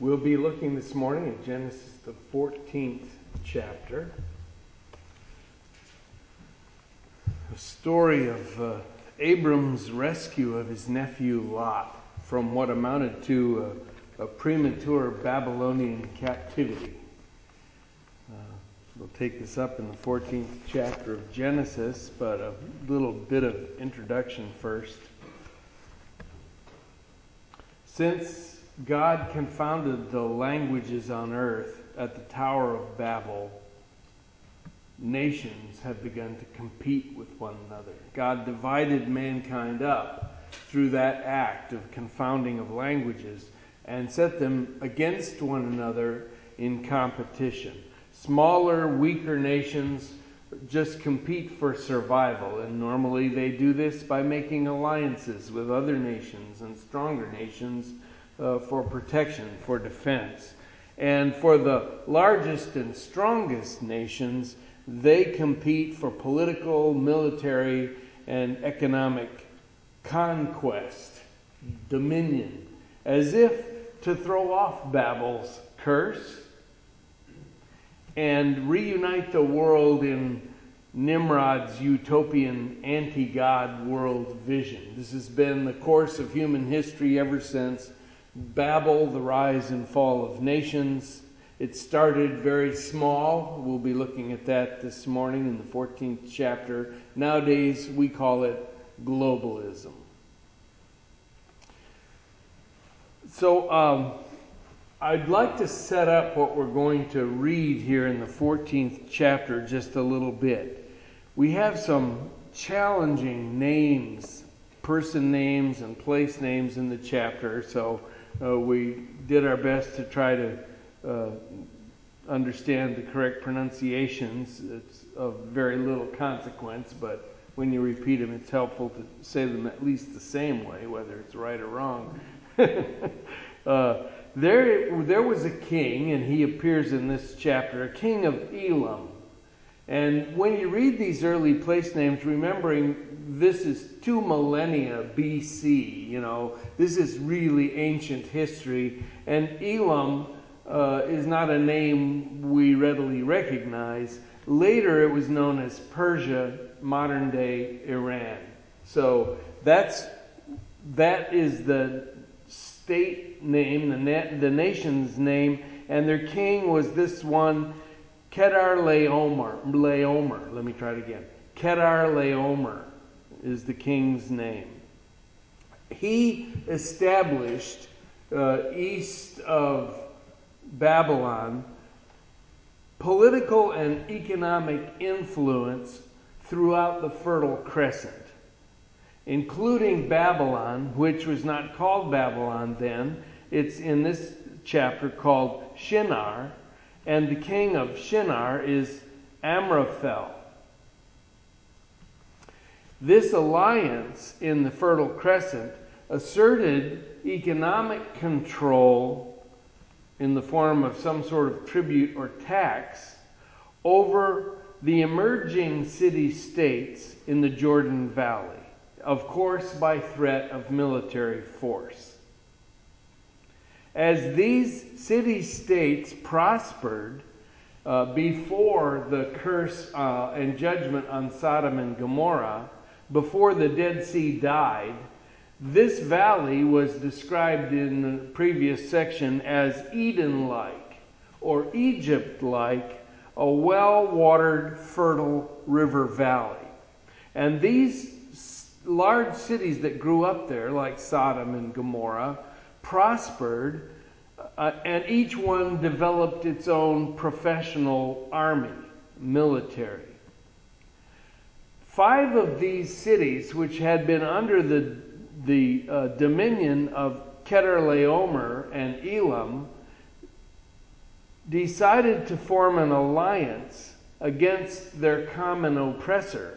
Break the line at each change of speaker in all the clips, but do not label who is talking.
We'll be looking this morning at Genesis, the 14th chapter. A story of Abram's rescue of his nephew Lot from what amounted to a premature Babylonian captivity. We'll take this up in the 14th chapter of Genesis, but a little bit of introduction first. Since God confounded the languages on earth at the Tower of Babel, nations have begun to compete with one another. God divided mankind up through that act of confounding of languages and set them against one another in competition. Smaller, weaker nations just compete for survival, and normally they do this by making alliances with other nations and stronger nations for protection, for defense. And for the largest and strongest nations, they compete for political, military, and economic conquest, dominion, as if to throw off Babel's curse and reunite the world in Nimrod's utopian anti-God world vision. This has been the course of human history ever since Babel, the rise and fall of nations. It started very small. We'll be looking at that this morning in the 14th chapter. Nowadays, we call it globalism. So, I'd like to set up what we're going to read here in the 14th chapter just a little bit. We have some challenging names, person names and place names in the chapter, so we did our best to try to understand the correct pronunciations. It's of very little consequence, but when you repeat them, it's helpful to say them at least the same way, whether it's right or wrong. There was a king, and he appears in this chapter, a king of Elam. And when you read these early place names, remembering this is 2 millennia BC, this is really ancient history. And Elam is not a name we readily recognize. Later it was known as Persia, modern day Iran. So that is the state name, the nation's name, and their king was this one, Kedar-Laomer. Let me try it again. Kedar-Laomer is the king's name. He established east of Babylon political and economic influence throughout the Fertile Crescent, including Babylon, which was not called Babylon then. It's in this chapter called Shinar, and the king of Shinar is Amraphel. This alliance in the Fertile Crescent asserted economic control in the form of some sort of tribute or tax over the emerging city-states in the Jordan Valley, of course by threat of military force. As these city-states prospered before the curse and judgment on Sodom and Gomorrah, before the Dead Sea died, this valley was described in the previous section as Eden-like or Egypt-like, a well-watered, fertile river valley. And these large cities that grew up there, like Sodom and Gomorrah, prospered, and each one developed its own professional army, military. 5 of these cities, which had been under the dominion of Kedar-Laomer and Elam, decided to form an alliance against their common oppressor.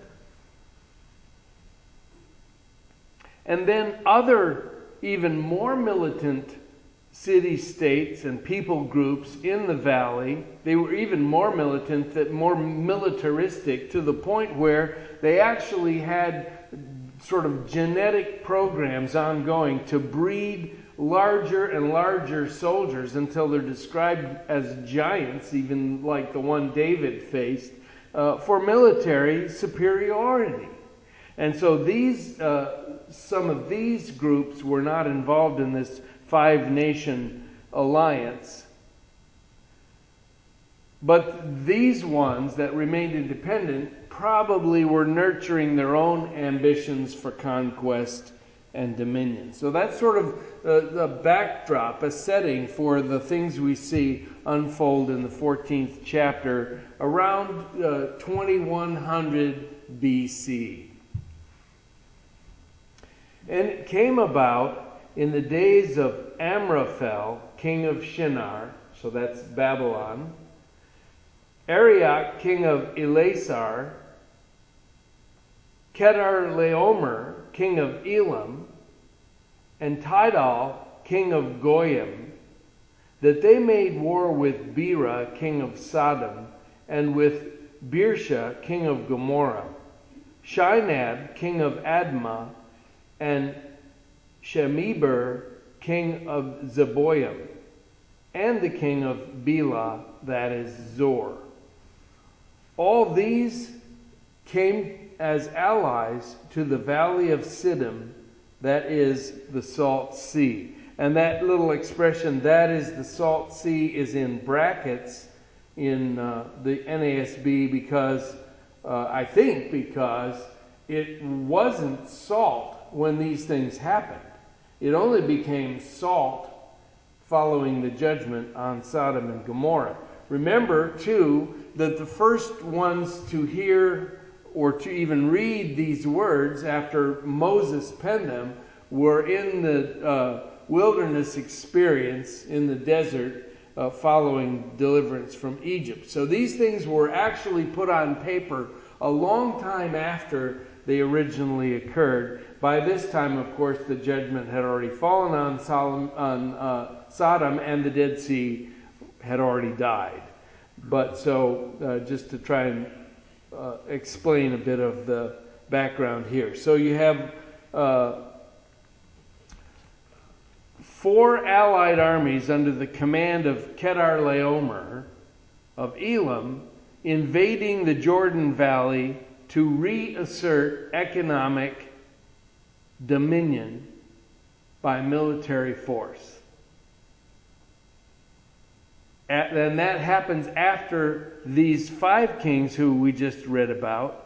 And then other, even more militant city-states and people groups in the valley, they were even more militant, more militaristic, to the point where they actually had sort of genetic programs ongoing to breed larger and larger soldiers until they're described as giants, even like the one David faced, for military superiority. And so some of these groups were not involved in this five-nation alliance. But these ones that remained independent probably were nurturing their own ambitions for conquest and dominion. So that's sort of the backdrop, a setting for the things we see unfold in the 14th chapter around 2100 BC. And it came about in the days of Amraphel, king of Shinar, so that's Babylon, Arioch, king of Elasar, Kedorlaomer, king of Elam, and Tidal, king of Goyim, that they made war with Bera, king of Sodom, and with Birsha, king of Gomorrah, Shinab, king of Admah, and Shemeber, king of Zeboim, and the king of Bela, that is Zor. All these came as allies to the valley of Siddim, that is the Salt Sea. And that little expression, that is the Salt Sea, is in brackets in the NASB because it wasn't salt when these things happened. It only became salt following the judgment on Sodom and Gomorrah. Remember, too, that the first ones to hear or to even read these words after Moses penned them were in the wilderness experience in the desert following deliverance from Egypt. So these things were actually put on paper a long time after they originally occurred. By this time, of course, the judgment had already fallen on Sodom, and the Dead Sea had already died. But so, just to try and explain a bit of the background here. So you have 4 allied armies under the command of Kedorlaomer of Elam invading the Jordan Valley to reassert economic dominion by military force. And that happens after these 5 kings who we just read about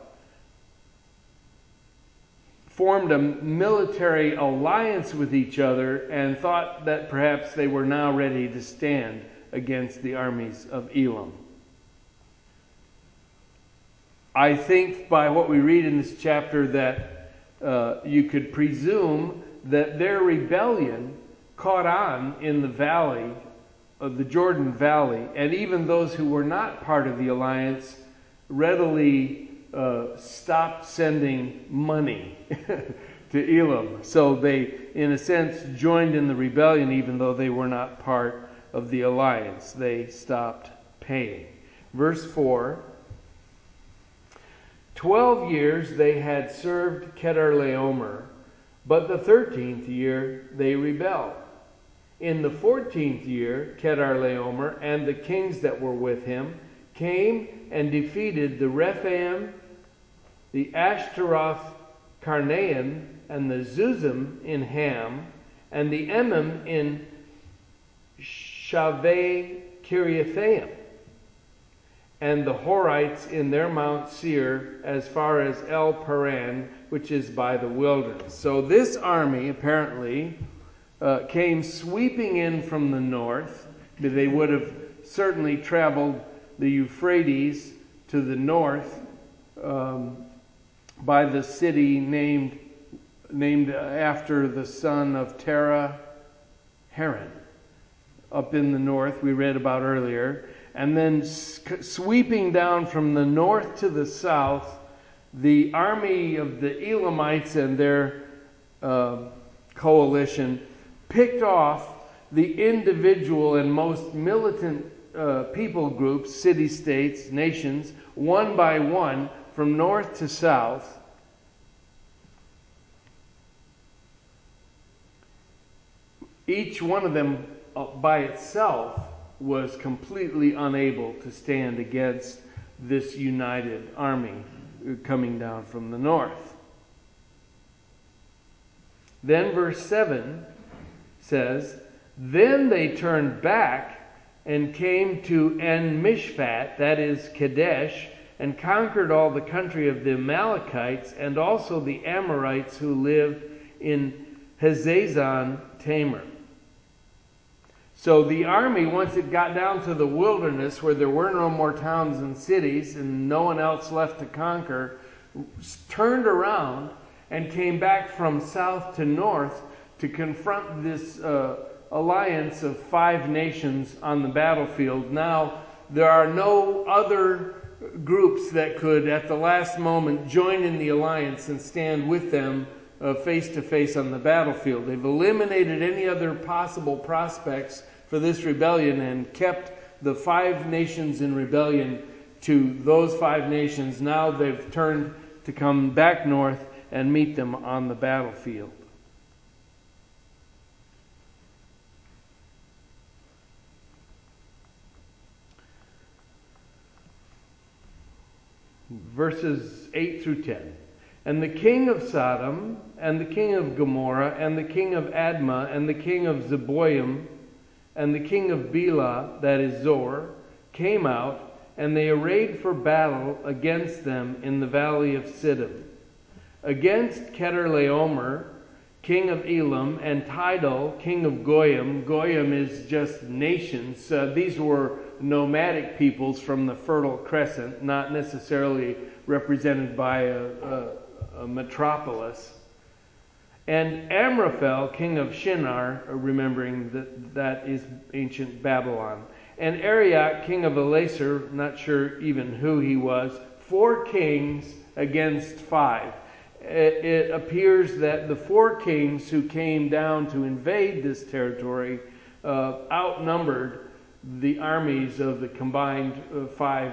formed a military alliance with each other and thought that perhaps they were now ready to stand against the armies of Elam. I think by what we read in this chapter that you could presume that their rebellion caught on in the valley of the Jordan Valley, and even those who were not part of the alliance readily stopped sending money to Elam. So they, in a sense, joined in the rebellion even though they were not part of the alliance. They stopped paying. Verse 4, 12 years they had served Kedorlaomer, but the 13th year they rebelled. In the 14th year, Kedorlaomer and the kings that were with him came and defeated the Rephaim, the Ashtaroth Karnaim, and the Zuzim in Ham, and the Emim in Shaveh Kiriathaim, and the Horites in their Mount Seir as far as El Paran, which is by the wilderness. So this army apparently came sweeping in from the north. They would have certainly traveled the Euphrates to the north by the city named after the son of Terah, Haran, up in the north we read about earlier. And then sweeping down from the north to the south, the army of the Elamites and their coalition picked off the individual and most militant people groups, city-states, nations, one by one, from north to south. each one of them by itself was completely unable to stand against this united army coming down from the north. Then verse 7 says, "Then they turned back and came to En-Mishpat," that is Kadesh, "and conquered all the country of the Amalekites and also the Amorites who lived in Hazazon Tamar." So the army, once it got down to the wilderness where there were no more towns and cities and no one else left to conquer, turned around and came back from south to north to confront this alliance of 5 nations on the battlefield. Now, there are no other groups that could, at the last moment, join in the alliance and stand with them face to face on the battlefield. They've eliminated any other possible prospects for this rebellion and kept the 5 nations in rebellion to those 5 nations. Now they've turned to come back north and meet them on the battlefield. Verses 8 through 10. "And the king of Sodom, and the king of Gomorrah, and the king of Admah, and the king of Zeboim, and the king of Bela," that is Zor, "came out, and they arrayed for battle against them in the valley of Siddim. Against Chedorlaomer, king of Elam, and Tidal, king of Goyim." Goyim is just nations. These were nomadic peoples from the Fertile Crescent, not necessarily represented by a metropolis. "And Amraphel, king of Shinar," remembering that is ancient Babylon. "And Arioch, king of Elasar," not sure even who he was, 4 kings against 5. It appears that the 4 kings who came down to invade this territory outnumbered the armies of the combined 5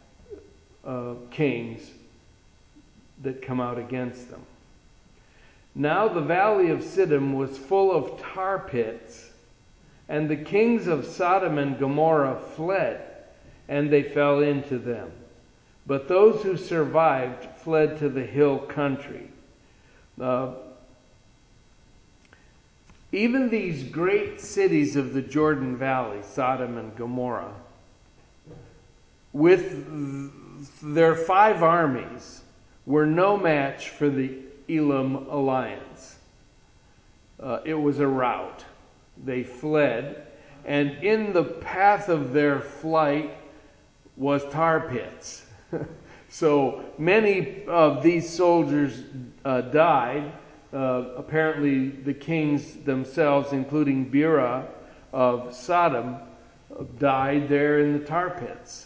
kings that come out against them. "Now the valley of Siddim was full of tar pits, and the kings of Sodom and Gomorrah fled, and they fell into them. But those who survived fled to the hill country." Even these great cities of the Jordan Valley, Sodom and Gomorrah, with their 5 armies, were no match for the Elam alliance. It was a rout. They fled, and in the path of their flight was tar pits. So many of these soldiers died. Apparently the kings themselves, including Bera of Sodom, died there in the tar pits.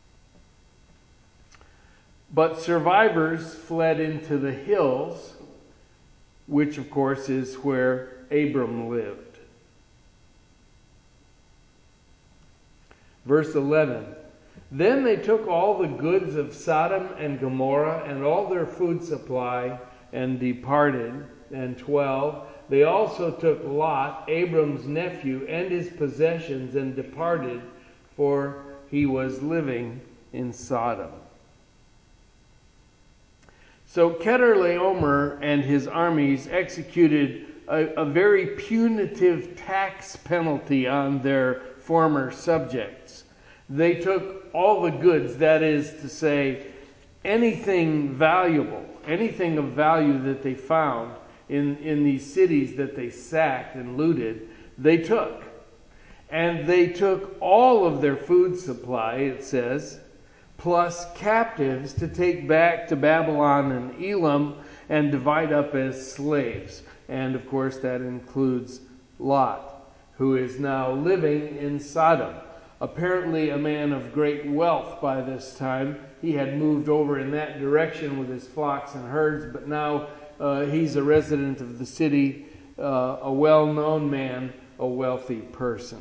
But survivors fled into the hills, which of course is where Abram lived. Verse 11. "Then they took all the goods of Sodom and Gomorrah and all their food supply and departed." And 12. "They also took Lot, Abram's nephew, and his possessions and departed, for he was living in Sodom." So Chedorlaomer and his armies executed a very punitive tax penalty on their former subjects. They took all the goods, that is to say, anything valuable, anything of value that they found in these cities that they sacked and looted, they took. And they took all of their food supply, it says, plus captives to take back to Babylon and Elam and divide up as slaves. And of course that includes Lot, who is now living in Sodom. Apparently a man of great wealth by this time. He had moved over in that direction with his flocks and herds, but now he's a resident of the city, a well-known man, a wealthy person.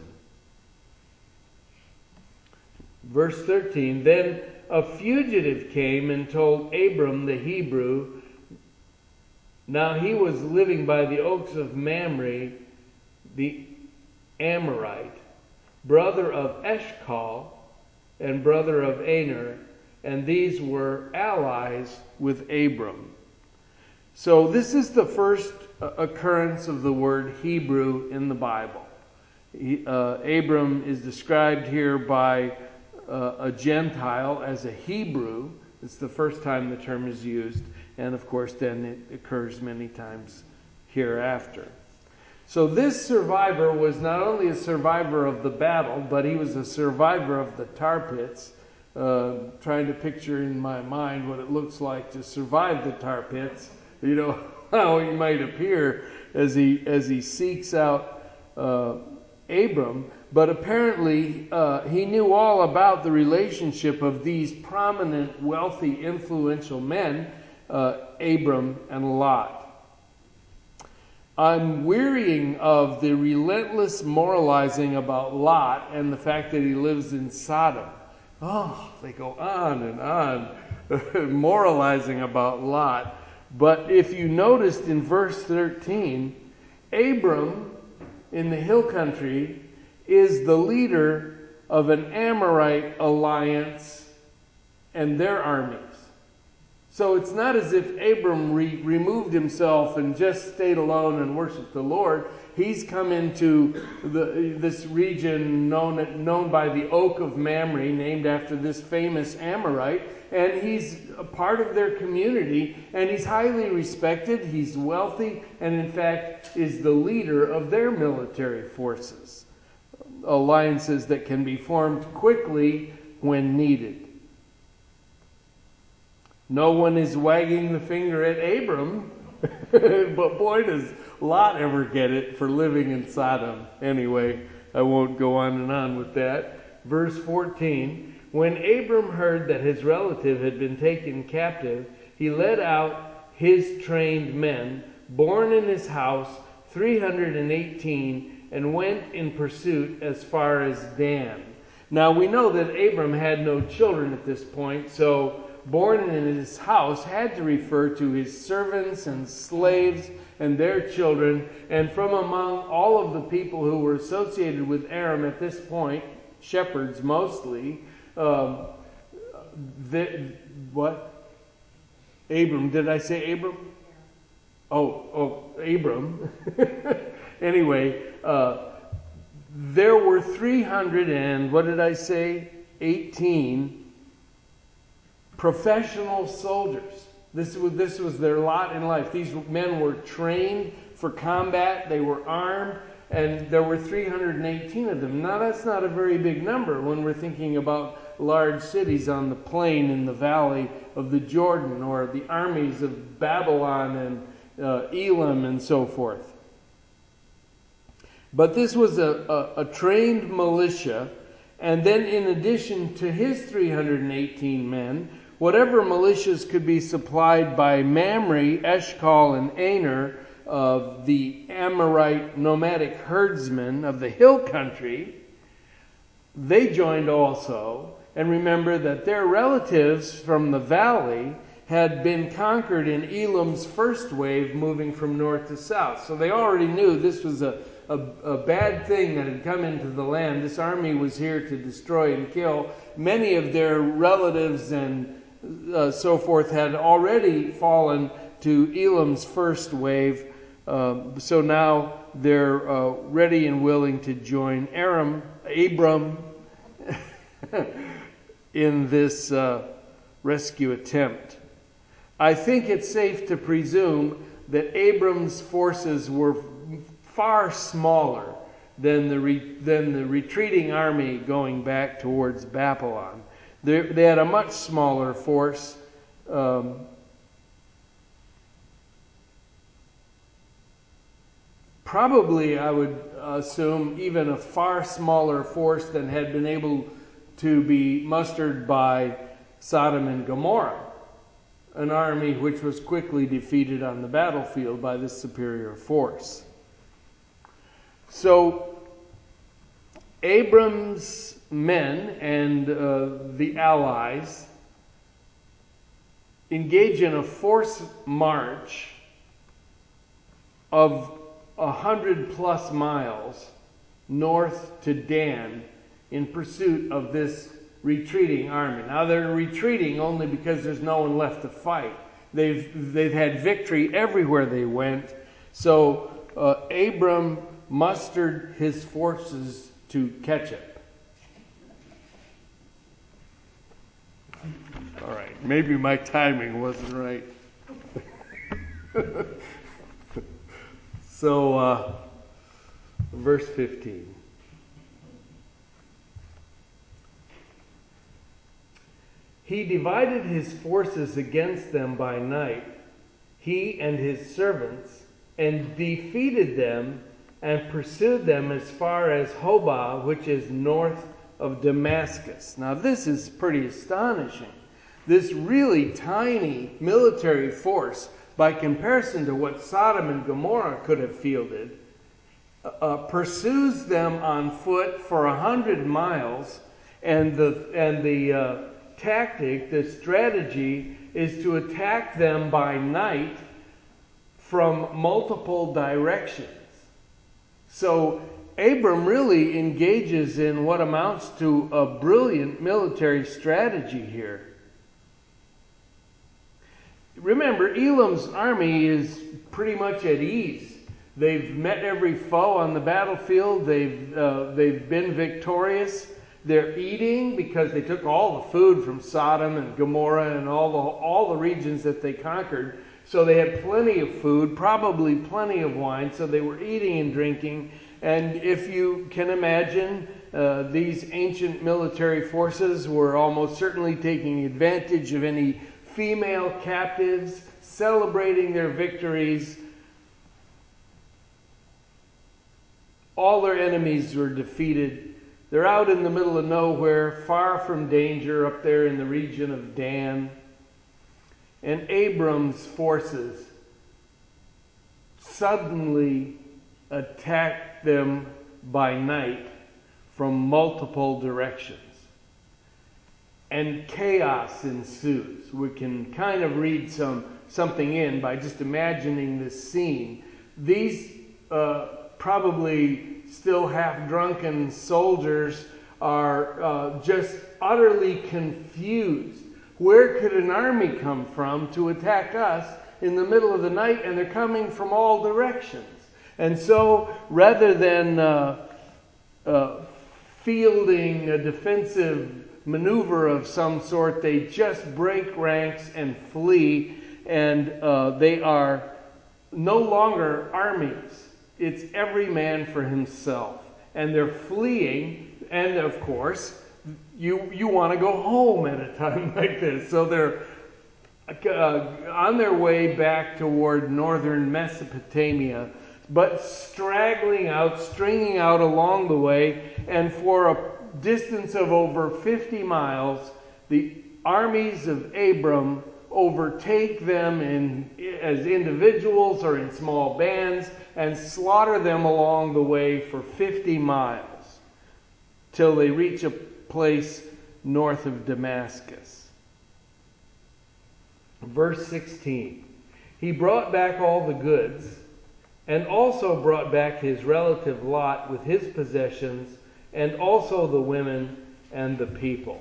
Verse 13, "Then a fugitive came and told Abram the Hebrew, now he was living by the oaks of Mamre, the Amorite, brother of Eshcol, and brother of Aner, and these were allies with Abram. So this is the first occurrence of the word Hebrew in the Bible. Abram is described here by a Gentile as a Hebrew. It's the first time the term is used, and of course then it occurs many times hereafter. So this survivor was not only a survivor of the battle, but he was a survivor of the tar pits. Trying to picture in my mind what it looks like to survive the tar pits. You know how he might appear as he seeks out Abram. But apparently he knew all about the relationship of these prominent, wealthy, influential men, Abram and Lot. I'm wearying of the relentless moralizing about Lot and the fact that he lives in Sodom. Oh, they go on and on, moralizing about Lot. But if you noticed in verse 13, Abram in the hill country is the leader of an Amorite alliance and their armies. So it's not as if Abram removed himself and just stayed alone and worshiped the Lord. He's come into this region known by the Oak of Mamre, named after this famous Amorite, and he's a part of their community, and he's highly respected, he's wealthy, and in fact is the leader of their military forces. Alliances that can be formed quickly when needed. No one is wagging the finger at Abram, but boy does Lot ever get it for living in Sodom. Anyway, I won't go on and on with that. Verse 14, when Abram heard that his relative had been taken captive, he led out his trained men, born in his house, 318, and went in pursuit as far as Dan. Now we know that Abram had no children at this point, so born in his house had to refer to his servants and slaves and their children. And from among all of the people who were associated with Aram at this point, shepherds mostly, what? Abram. Did I say Abram? Oh, Abram. Anyway, there were 300 and, what did I say? 18 professional soldiers. This was their lot in life. These men were trained for combat. They were armed. And there were 318 of them. Now that's not a very big number when we're thinking about large cities on the plain in the valley of the Jordan, or the armies of Babylon and Elam and so forth. But this was a trained militia. And then in addition to his 318 men, whatever militias could be supplied by Mamre, Eshcol, and Aner, of the Amorite nomadic herdsmen of the hill country, they joined also. And remember that their relatives from the valley had been conquered in Elam's first wave, moving from north to south. So they already knew this was a bad thing that had come into the land. This army was here to destroy and kill. Many of their relatives and so forth had already fallen to Elam's first wave. So now they're ready and willing to join Abram in this rescue attempt. I think it's safe to presume that Abram's forces were far smaller than the retreating army going back towards Babylon. They had a much smaller force. Probably, I would assume, even a far smaller force than had been able to be mustered by Sodom and Gomorrah, an army which was quickly defeated on the battlefield by this superior force. So, Abram's men and the allies engage in a forced march of 100+ miles north to Dan in pursuit of this retreating army. Now they're retreating only because there's no one left to fight. They've had victory everywhere they went. So Abram mustered his forces to catch it. All right, maybe my timing wasn't right. So, verse 15. He divided his forces against them by night, he and his servants, and defeated them and pursued them as far as Hobah, which is north of Damascus. Now this is pretty astonishing. This really tiny military force, by comparison to what Sodom and Gomorrah could have fielded, pursues them on foot for 100 miles, and the tactic, the strategy, is to attack them by night from multiple directions. So Abram really engages in what amounts to a brilliant military strategy here. Remember, Elam's army is pretty much at ease. They've met every foe on the battlefield. They've been victorious. They're eating because they took all the food from Sodom and Gomorrah and all the regions that they conquered. So they had plenty of food, probably plenty of wine. So they were eating and drinking. And if you can imagine, these ancient military forces were almost certainly taking advantage of any female captives, celebrating their victories. All their enemies were defeated. They're out in the middle of nowhere, far from danger, up there in the region of Dan. And Abram's forces suddenly attacked them by night from multiple directions. And chaos ensues. We can kind of read something in by just imagining this scene. These probably still half-drunken soldiers are just utterly confused. Where could an army come from to attack us in the middle of the night? And they're coming from all directions. And so, rather than fielding a defensive maneuver of some sort, they just break ranks and flee, and they are no longer armies. It's every man for himself. And they're fleeing, and of course, you want to go home at a time like this. So they're on their way back toward northern Mesopotamia, but straggling out, stringing out along the way, and for a distance of over 50 miles, the armies of Abram overtake them as individuals or in small bands and slaughter them along the way for 50 miles till they reach a place north of Damascus. Verse 16. He brought back all the goods and also brought back his relative Lot with his possessions and also the women and the people.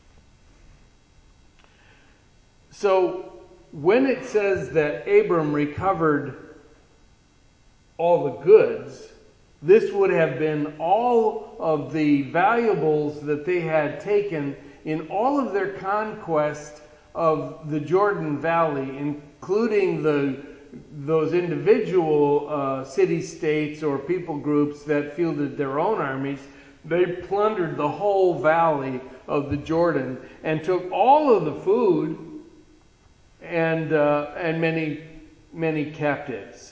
So, when it says that Abram recovered all the goods, this would have been all of the valuables that they had taken in all of their conquest of the Jordan Valley, including those individual city-states or people groups that fielded their own armies. They plundered the whole valley of the Jordan and took all of the food and many, many captives.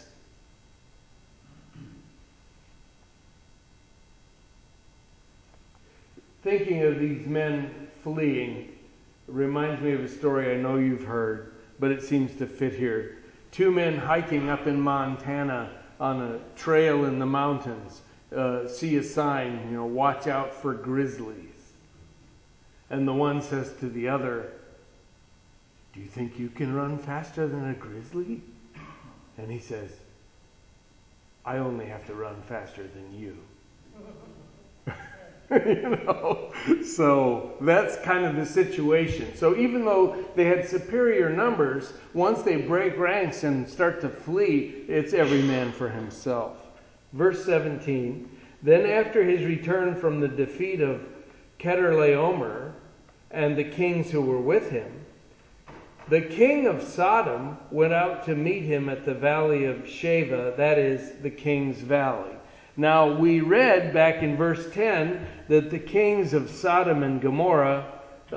Thinking of these men fleeing reminds me of a story I know you've heard, but it seems to fit here. Two men hiking up in Montana on a trail in the mountains see a sign, watch out for grizzlies. And the one says to the other, "Do you think you can run faster than a grizzly?" And he says, I only have to run faster than you. You know, so that's kind of the situation. So even though they had superior numbers, once they break ranks and start to flee, it's every man for himself. Verse 17, then after his return from the defeat of Chedorlaomer and the kings who were with him, the king of Sodom went out to meet him at the valley of Sheva, that is, the king's valley. Now, we read back in verse 10 that the kings of Sodom and Gomorrah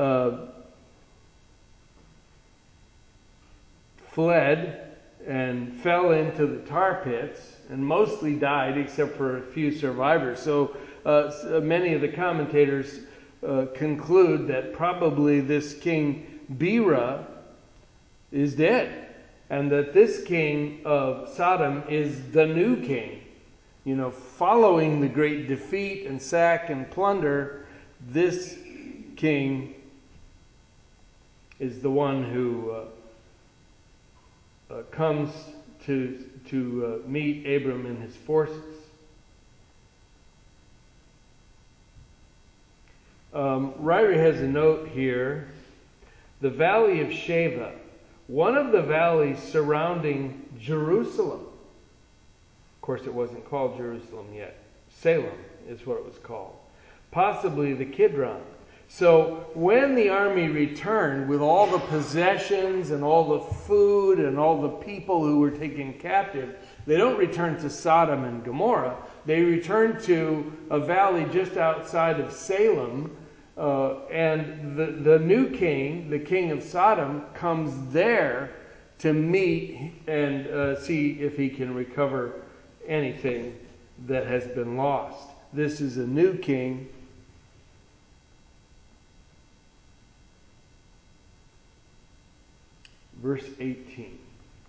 fled and fell into the tar pits and mostly died except for a few survivors. So many of the commentators conclude that probably this king Bera is dead and that this king of Sodom is the new king. You know, following the great defeat and sack and plunder, this king is the one who comes to meet Abram and his forces. Ryrie has a note here. The valley of Sheva, one of the valleys surrounding Jerusalem. Of course, it wasn't called Jerusalem yet. Salem is what it was called. Possibly the Kidron. So when the army returned with all the possessions and all the food and all the people who were taken captive, they don't return to Sodom and Gomorrah. They return to a valley just outside of Salem. And the new king, the king of Sodom, comes there to meet and see if he can recover anything that has been lost. This is a new king. Verse 18.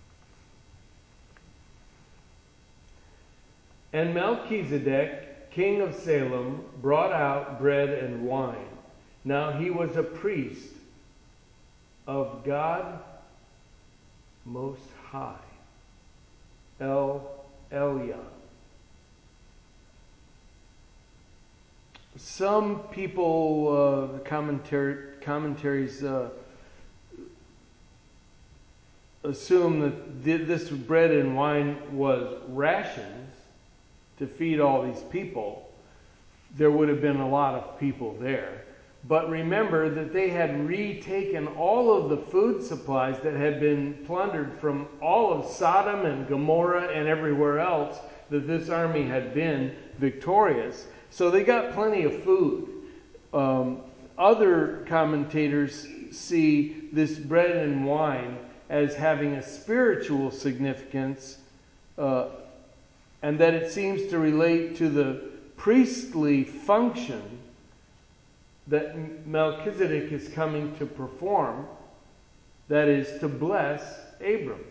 And Melchizedek, king of Salem, brought out bread and wine. Now he was a priest of God Most High, El Elyon. Some people, commentaries assume that this bread and wine was rations to feed all these people. There would have been a lot of people there. But remember that they had retaken all of the food supplies that had been plundered from all of Sodom and Gomorrah and everywhere else that this army had been victorious. So they got plenty of food. Other commentators see this bread and wine as having a spiritual significance, and that it seems to relate to the priestly function that Melchizedek is coming to perform, that is, to bless Abram.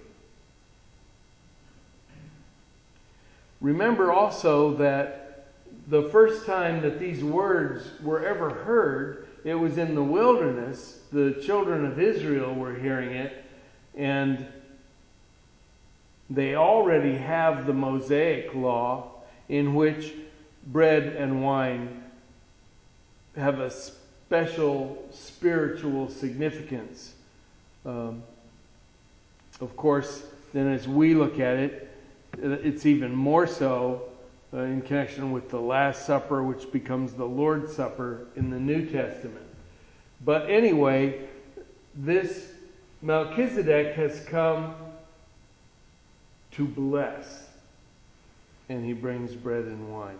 Remember also that the first time that these words were ever heard, it was in the wilderness. The children of Israel were hearing it, and they already have the Mosaic law in which bread and wine have a special spiritual significance. Of course, then as we look at it, it's even more so in connection with the Last Supper, which becomes the Lord's Supper in the New Testament. But anyway, this Melchizedek has come to bless, and he brings bread and wine.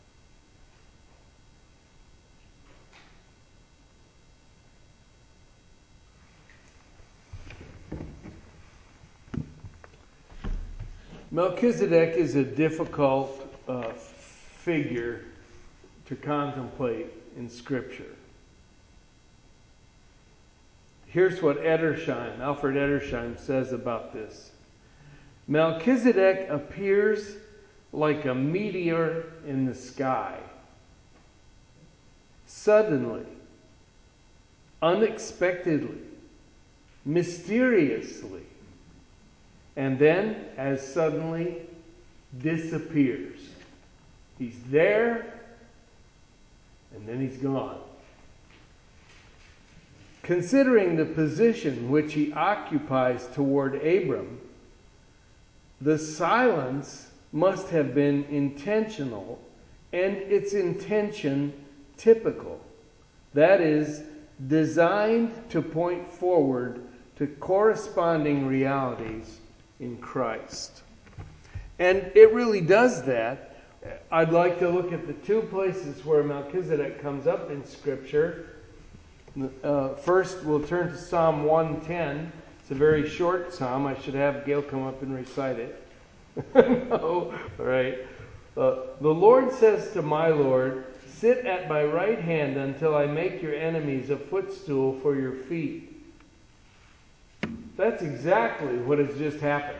Melchizedek is a difficult figure to contemplate in Scripture. Here's what Alfred Edersheim says about this. Melchizedek appears like a meteor in the sky. Suddenly, unexpectedly, mysteriously, and then as suddenly disappears. He's there, and then he's gone. Considering the position which he occupies toward Abram, the silence must have been intentional, and its intention typical. That is, designed to point forward to corresponding realities in Christ. And it really does that. I'd like to look at the two places where Melchizedek comes up in Scripture. First, we'll turn to Psalm 110. It's a very short psalm. I should have Gail come up and recite it. No? All right. The Lord says to my Lord, sit at my right hand until I make your enemies a footstool for your feet. That's exactly what has just happened.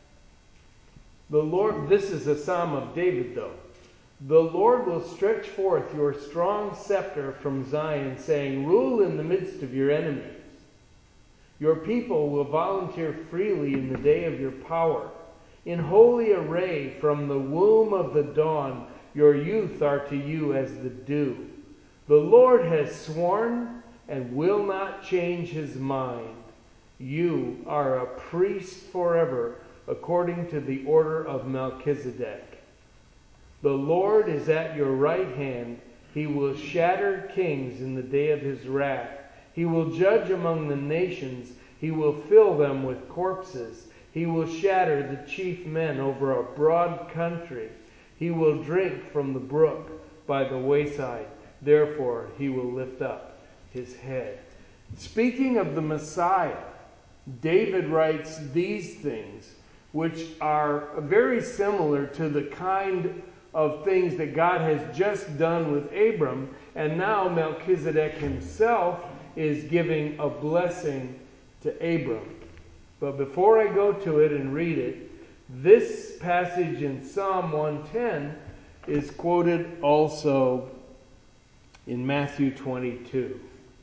The Lord, this is a psalm of David, though. The Lord will stretch forth your strong scepter from Zion, saying, rule in the midst of your enemies. Your people will volunteer freely in the day of your power. In holy array from the womb of the dawn, your youth are to you as the dew. The Lord has sworn and will not change his mind. You are a priest forever, according to the order of Melchizedek. The Lord is at your right hand. He will shatter kings in the day of his wrath. He will judge among the nations. He will fill them with corpses. He will shatter the chief men over a broad country. He will drink from the brook by the wayside. Therefore, he will lift up his head. Speaking of the Messiah, David writes these things, which are very similar to the kind of things that God has just done with Abram, and now Melchizedek himself is giving a blessing to Abram. But before I go to it and read it, this passage in Psalm 110 is quoted also in Matthew 22.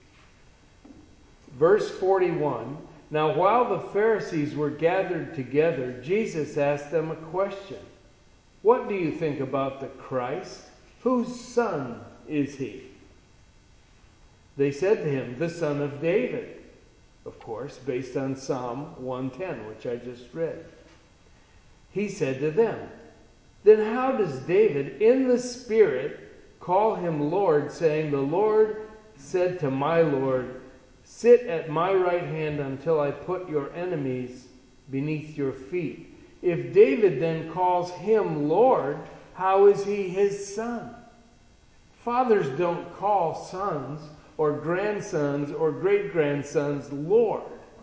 Verse 41, now while the Pharisees were gathered together, Jesus asked them a question. What do you think about the Christ? Whose son is he? They said to him, the son of David. Of course, based on Psalm 110, which I just read. He said to them, then how does David in the Spirit call him Lord, saying, the Lord said to my Lord, sit at my right hand until I put your enemies beneath your feet. If David then calls him Lord, how is he his son? Fathers don't call sons or grandsons or great-grandsons Lord.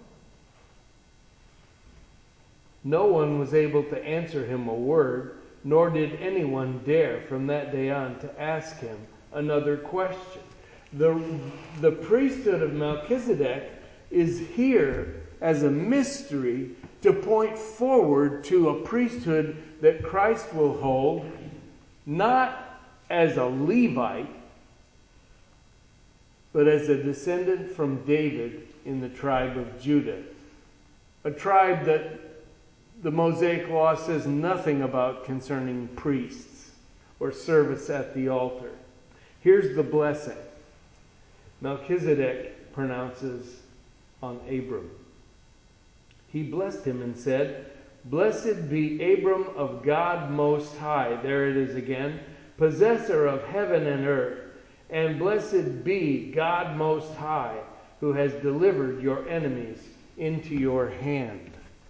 No one was able to answer him a word, nor did anyone dare from that day on to ask him another question. The priesthood of Melchizedek is here as a mystery to point forward to a priesthood that Christ will hold, not as a Levite, but as a descendant from David in the tribe of Judah. A tribe that the Mosaic Law says nothing about concerning priests or service at the altar. Here's the blessing. Melchizedek pronounces on Abram. He blessed him and said, blessed be Abram of God Most High. There it is again. Possessor of heaven and earth. And blessed be God Most High, who has delivered your enemies into your hand.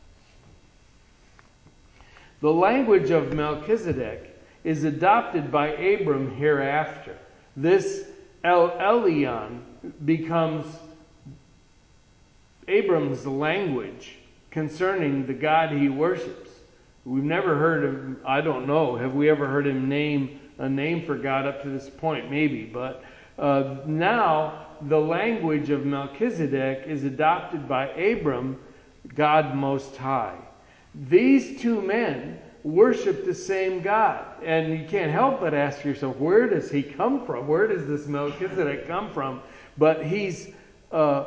The language of Melchizedek is adopted by Abram hereafter. This El Elyon becomes Abram's language concerning the God he worships. We've never heard him, I don't know, have we ever heard him name a name for God up to this point? Maybe, but now the language of Melchizedek is adopted by Abram, God Most High. These two men worship the same God. And you can't help but ask yourself, where does he come from? Where does this Melchizedek come from? But he's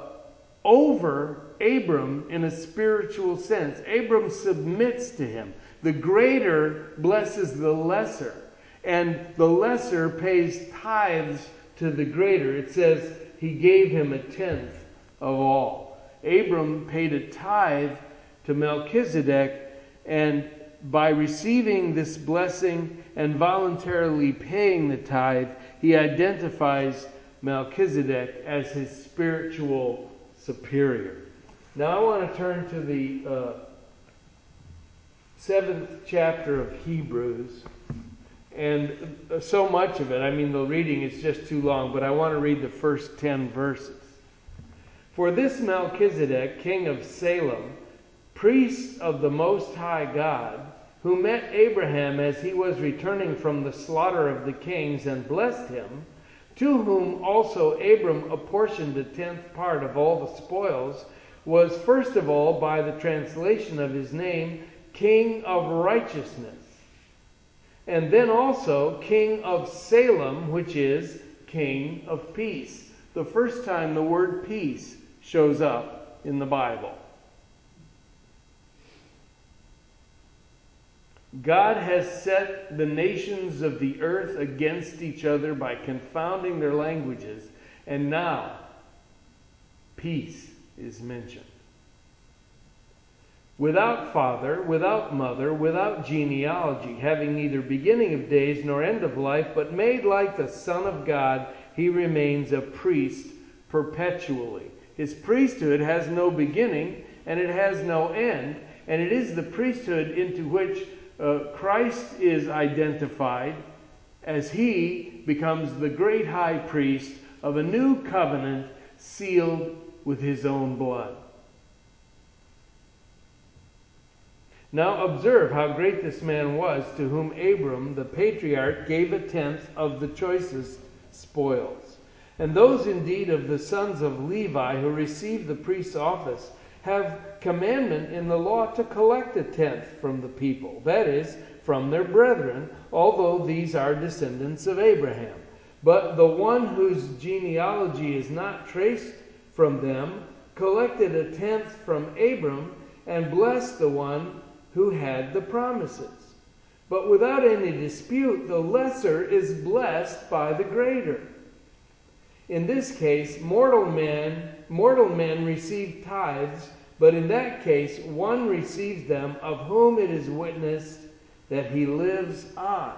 over Abram in a spiritual sense. Abram submits to him. The greater blesses the lesser, and the lesser pays tithes to the greater. It says he gave him a tenth of all. Abram paid a tithe to Melchizedek, and by receiving this blessing and voluntarily paying the tithe, he identifies Melchizedek as his spiritual superior. Now I want to turn to the 7th chapter of Hebrews. And so much of it, the reading is just too long, but I want to read the first 10 verses. For this Melchizedek, king of Salem, priest of the Most High God, who met Abraham as he was returning from the slaughter of the kings and blessed him, to whom also Abram apportioned a tenth part of all the spoils, was first of all, by the translation of his name, King of Righteousness, and then also King of Salem, which is King of Peace. The first time the word peace shows up in the Bible. God has set the nations of the earth against each other by confounding their languages, and now peace is mentioned. Without father, without mother, without genealogy, having neither beginning of days nor end of life, but made like the Son of God, he remains a priest perpetually. His priesthood has no beginning, and it has no end, and it is the priesthood into which Christ is identified as he becomes the great high priest of a new covenant sealed with his own blood. Now observe how great this man was, to whom Abram, the patriarch, gave a tenth of the choicest spoils. And those indeed of the sons of Levi who received the priest's office have commandment in the law to collect a tenth from the people, that is, from their brethren, although these are descendants of Abraham. But the one whose genealogy is not traced from them collected a tenth from Abram and blessed the one who had the promises. But without any dispute, the lesser is blessed by the greater. In this case, mortal men receive tithes, but in that case, one receives them, of whom it is witnessed that he lives on.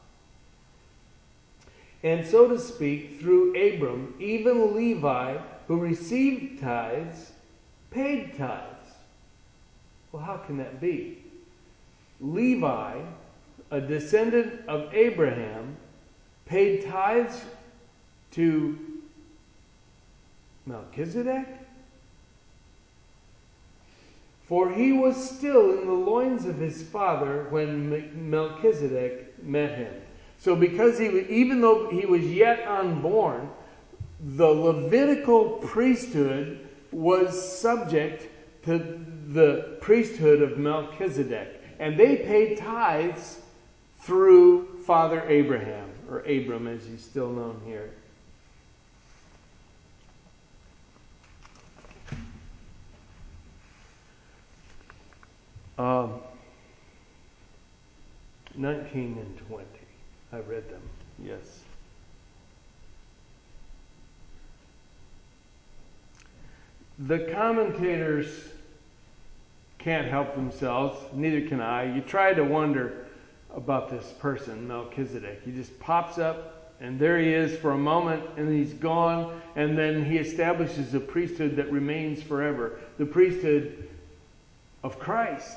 And so to speak, through Abram, even Levi, who received tithes, paid tithes. Well, how can that be? Levi, a descendant of Abraham, paid tithes to Melchizedek? For he was still in the loins of his father when Melchizedek met him. So because even though he was yet unborn, the Levitical priesthood was subject to the priesthood of Melchizedek. And they paid tithes through Father Abraham, or Abram as he's still known here. Um, 19 and 20. I read them, yes. The commentators can't help themselves, neither can I. You try to wonder about this person, Melchizedek. He just pops up, and there he is for a moment, and he's gone, and then he establishes a priesthood that remains forever, the priesthood of Christ.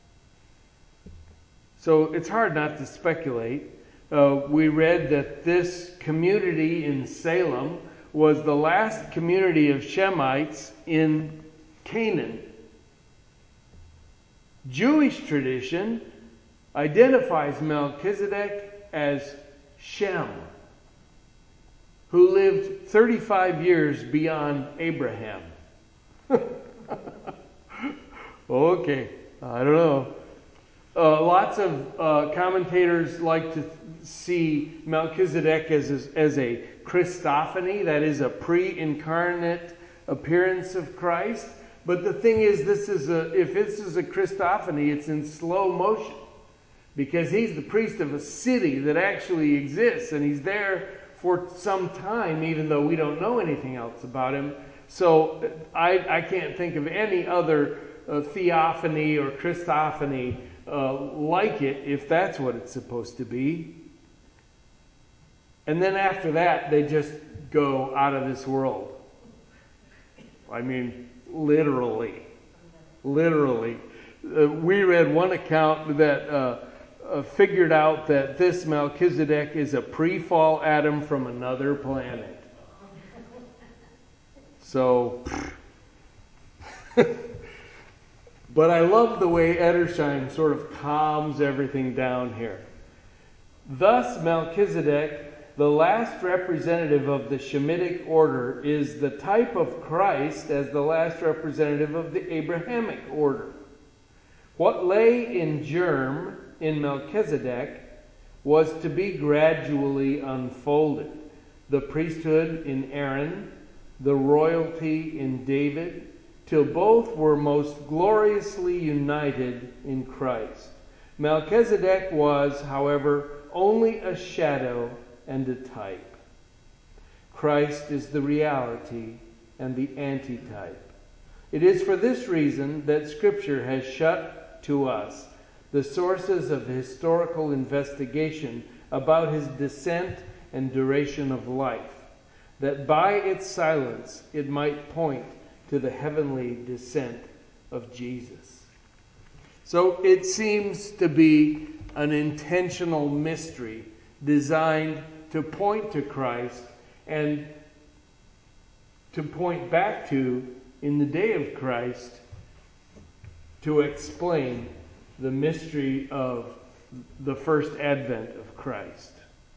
So it's hard not to speculate. We read that this community in Salem was the last community of Shemites in Canaan. Jewish tradition identifies Melchizedek as Shem, who lived 35 years beyond Abraham. Okay, I don't know. Lots of commentators like to see Melchizedek as a Christophany, that is a pre-incarnate appearance of Christ. But the thing is, if this is a Christophany, it's in slow motion. because he's the priest of a city that actually exists, and he's there for some time, even though we don't know anything else about him. So I can't think of any other theophany or Christophany like it, if that's what it's supposed to be. And then after that, they just go out of this world. I mean, literally. Literally. We read one account that figured out that this Melchizedek is a pre-fall Adam from another planet. So, but I love the way Edersheim sort of calms everything down here. Thus, Melchizedek, the last representative of the Shemitic order, is the type of Christ as the last representative of the Abrahamic order. What lay in germ in Melchizedek was to be gradually unfolded. The priesthood in Aaron, the royalty in David, till both were most gloriously united in Christ. Melchizedek was, however, only a shadow and a type. Christ is the reality and the antitype. It is for this reason that Scripture has shut to us the sources of historical investigation about his descent and duration of life, that by its silence it might point to the heavenly descent of Jesus. So it seems to be an intentional mystery designed to point to Christ and to point back to, in the day of Christ, to explain the mystery of the first advent of Christ.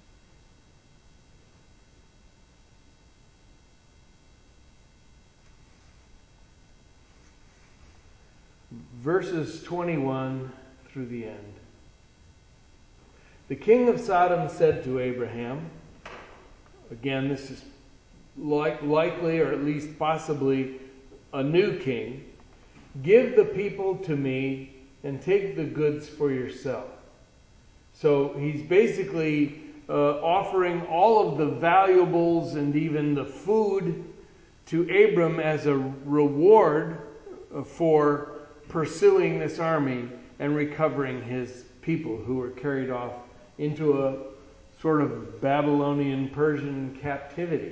Verses 21 through the end. The king of Sodom said to Abraham, again, this is likely, or at least possibly, a new king, "Give the people to me and take the goods for yourself." So he's basically offering all of the valuables and even the food to Abram as a reward for pursuing this army and recovering his people who were carried off into a sort of Babylonian Persian captivity.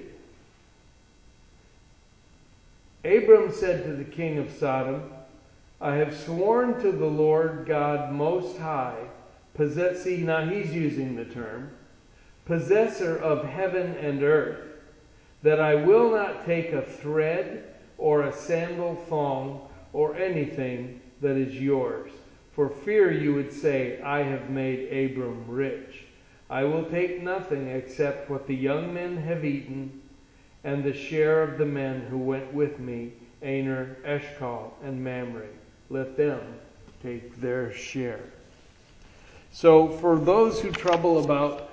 Abram said to the king of Sodom, "I have sworn to the Lord God Most High," see, now he's using the term, "possessor of heaven and earth, that I will not take a thread or a sandal thong or anything that is yours, for fear you would say, 'I have made Abram rich.' I will take nothing except what the young men have eaten, and the share of the men who went with me, Aner, Eshcol, and Mamre. Let them take their share." So for those who trouble about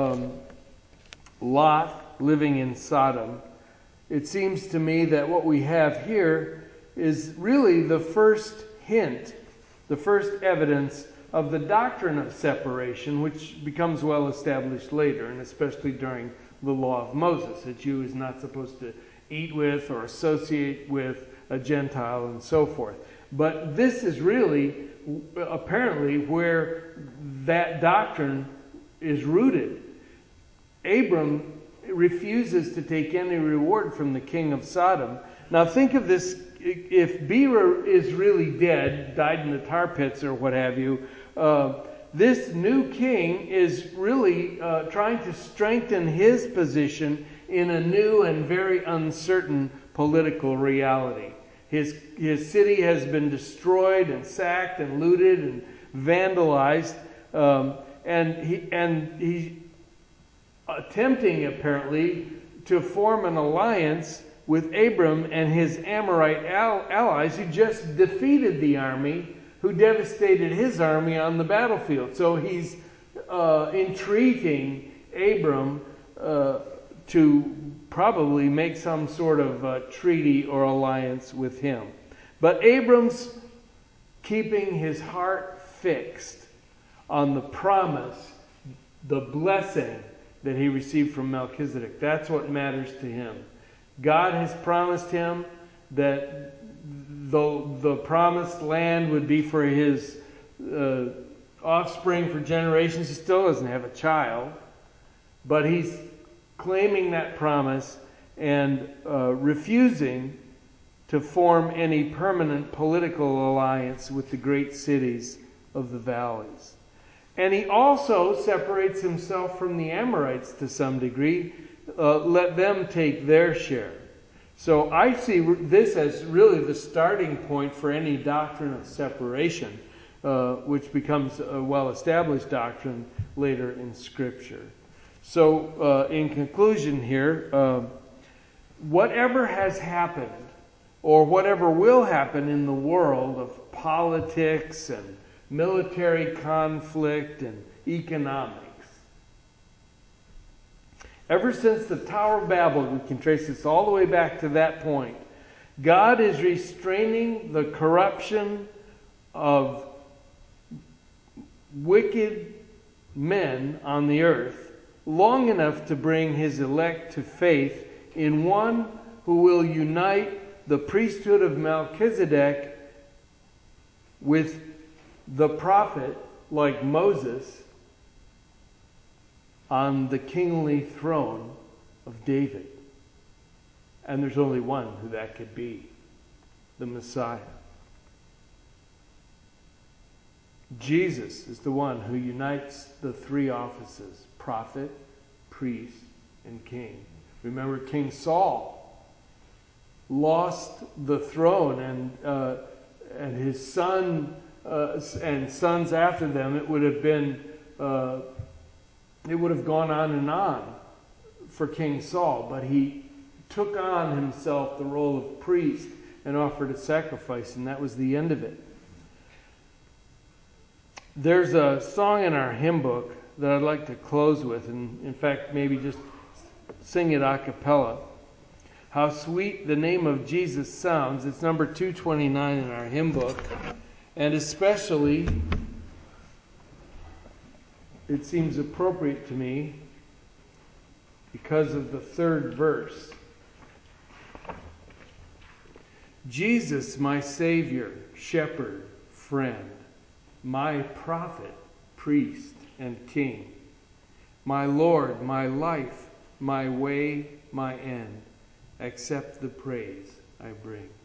Lot living in Sodom, it seems to me that what we have here is really the first hint, the first evidence of the doctrine of separation, which becomes well established later, and especially during the law of Moses. A Jew is not supposed to eat with or associate with a Gentile and so forth. But this is really, apparently, where that doctrine is rooted. Abram refuses to take any reward from the king of Sodom. Now think of this, if Bera is really dead, died in the tar pits or what have you, this new king is really trying to strengthen his position in a new and very uncertain political reality. His city has been destroyed and sacked and looted and vandalized, and he's attempting apparently to form an alliance with Abram and his Amorite allies who just defeated the army who devastated his army on the battlefield. So he's entreating Abram to probably make some sort of treaty or alliance with him. But Abram's keeping his heart fixed on the promise, the blessing that he received from Melchizedek. That's what matters to him. God has promised him that the promised land would be for his offspring for generations. He still doesn't have a child, but he's claiming that promise and refusing to form any permanent political alliance with the great cities of the valleys. And he also separates himself from the Amorites to some degree. Let them take their share. So I see this as really the starting point for any doctrine of separation, which becomes a well-established doctrine later in Scripture. So in conclusion here, whatever has happened or whatever will happen in the world of politics and military conflict and economics, ever since the Tower of Babel, we can trace this all the way back to that point, God is restraining the corruption of wicked men on the earth long enough to bring his elect to faith in one who will unite the priesthood of Melchizedek with the prophet, like Moses, on the kingly throne of David. And there's only one who that could be, the Messiah. Jesus is the one who unites the three offices, prophet, priest, and king. Remember, King Saul lost the throne, and his son and sons after them. It would have gone on and on for King Saul, but he took on himself the role of priest and offered a sacrifice, and that was the end of it. There's a song in our hymn book that I'd like to close with, and in fact maybe just sing it a cappella. How sweet the name of Jesus sounds. It's number 229 in our hymn book. And especially, it seems appropriate to me because of the third verse. Jesus, my Savior, Shepherd, Friend, my Prophet, Priest, and King, my Lord, my life, my way, my end, accept the praise I bring.